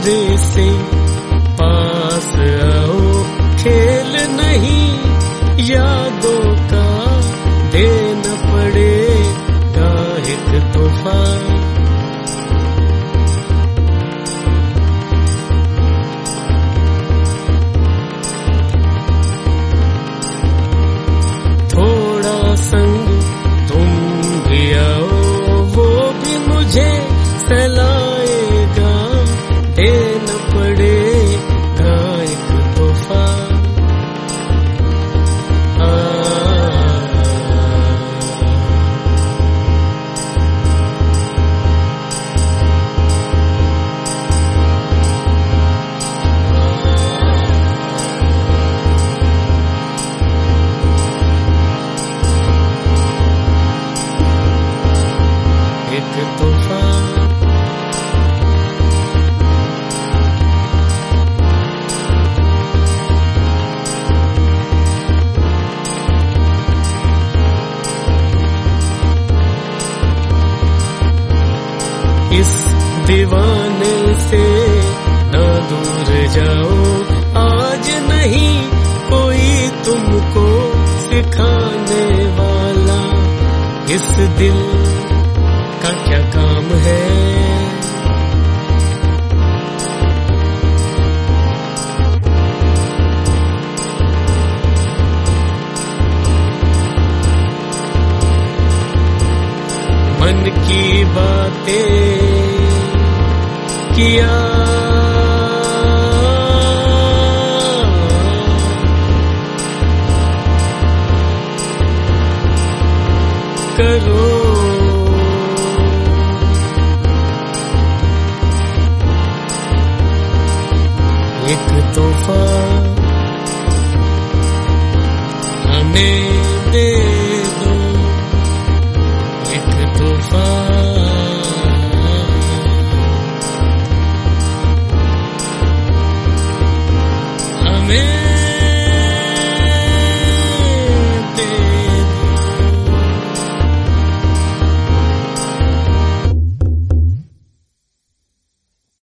मेरे से पास आओ, खेल नहीं यादों का देना पड़ेगा एक तोहफा। थोड़ा संग तुम भी आओ, वो भी मुझे सहलाएगा, देना पड़ेगा एक तोहफा। एक तोहफा। इस दीवाने से ना दूर जाओ, आज नहीं कोई तुमको सिखाने वाला, इस दिल का क्या काम है। मन की बातें किया करो, एक तोहफा हमें दे दो, एक तोहफा हमें